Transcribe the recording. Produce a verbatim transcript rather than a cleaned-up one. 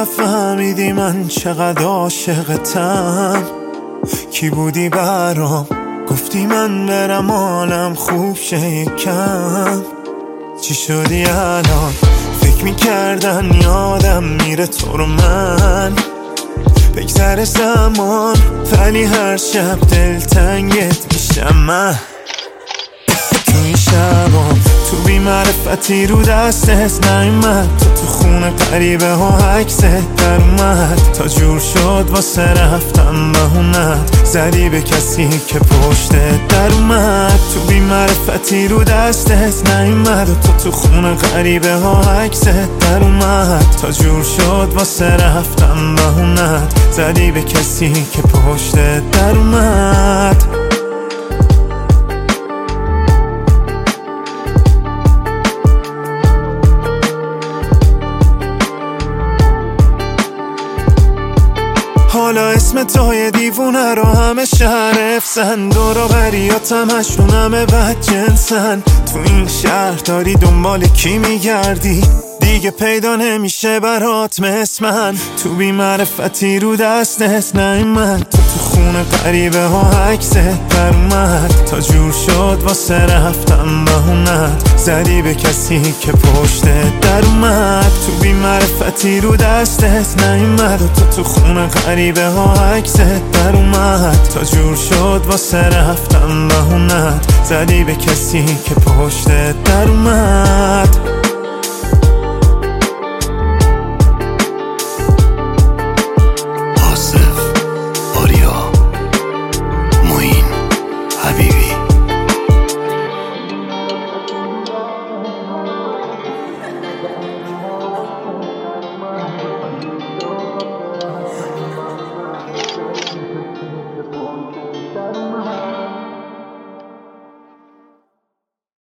نفهمیدی من چقدر عاشقتم؟ کی بودی برام گفتی من برم حالم خوب شه یکم؟ چی شدی الان؟ فکر میکردن یادم میره تو رو من بگذره زمان، ولی هر شب دلتنگت میشم من. تو این شبام تو بی معرفتی رو دستت نیومد، تو تو خونه قریبه ها عکست در اومد، تا جور شد واسه رفتم بهونت زدی به کسی که پشتت در اومد. تو بی معرفتی رو دستت نیومد و تو تو خونه قریبه ها عکست در اومد، تا جور شد واسه رفتم بهونت زدی به کسی که پشتت در اومد. حالا اسم توی دیوونه رو همه شهر افسن، دور و بریاتم هشتون همه بد جنسن. تو این شهر داری دنبال کی میگردی؟ دیگه پیدا نمیشه برات مثل من. تو بی معرفتی رو دستت نیومد، تو تو خونه قریبه ها عکست در اومد، تا جور شد واسه رفتم بهونت زدی به کسی که پشتت در اومد. تو بی معرفتی رو دستت نیومد و تو تو خونه قریبه ها عکست در اومد، تا جور شد واسه رفتم بهونت زدی به کسی که پشتت در اومد.